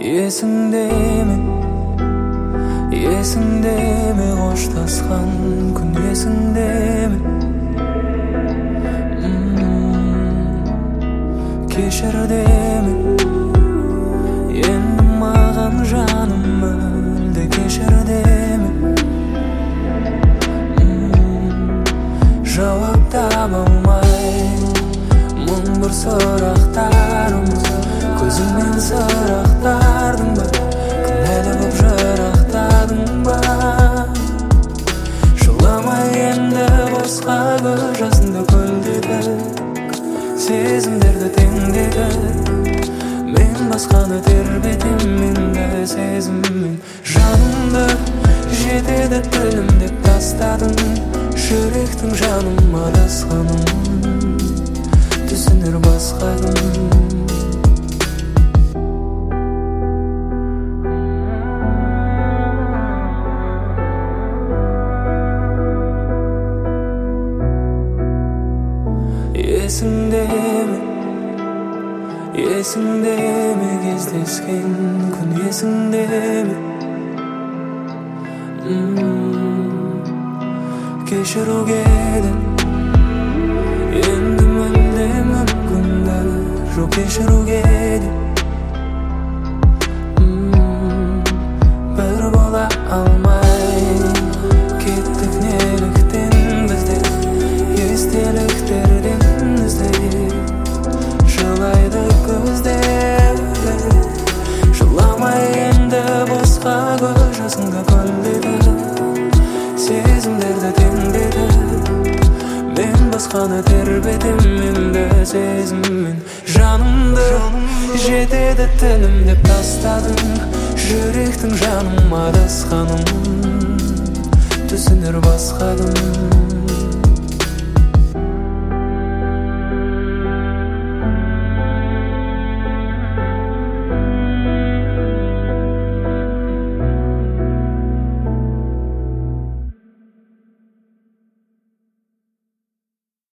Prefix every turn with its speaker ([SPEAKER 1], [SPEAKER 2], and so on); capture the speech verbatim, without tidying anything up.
[SPEAKER 1] Есіңдеме, есіңдеме қоштасқан күн есіңдеме? Кешір деме, енді маған жаным мүлде кешір деме. Жауап таба алмай мың бір сұрақтарымыз, көзіңмен сырақтардың ба, кінәлі боп жырақтадың ба? Жыламай енді босқа көз жасыңды көлдегі, сезімдерді теңдегі. Мен басқаны тербетемін енді сезіммен. Жанымды жетеді тілім деп тастадың, жүректің жаным адасқаным, түсінер басқа күн. Есіңдеме, есіңдеме кездескен күн есіңдеме? Кешіруге де енді мүлде мүмкіндік жоқ, кешіруге де бір бола алмай кеттік неліктен біздер, естеліктерден жылайды көздері. Жыламай енді босқа көз жасыңды көлдеді, сезімдерді теңдеді. Мен басқаны тербетемін енді сезіммен. Жанымды жетеді тілім деп тастадың, жүректің жаным адасқаным, түсінер басқа күн.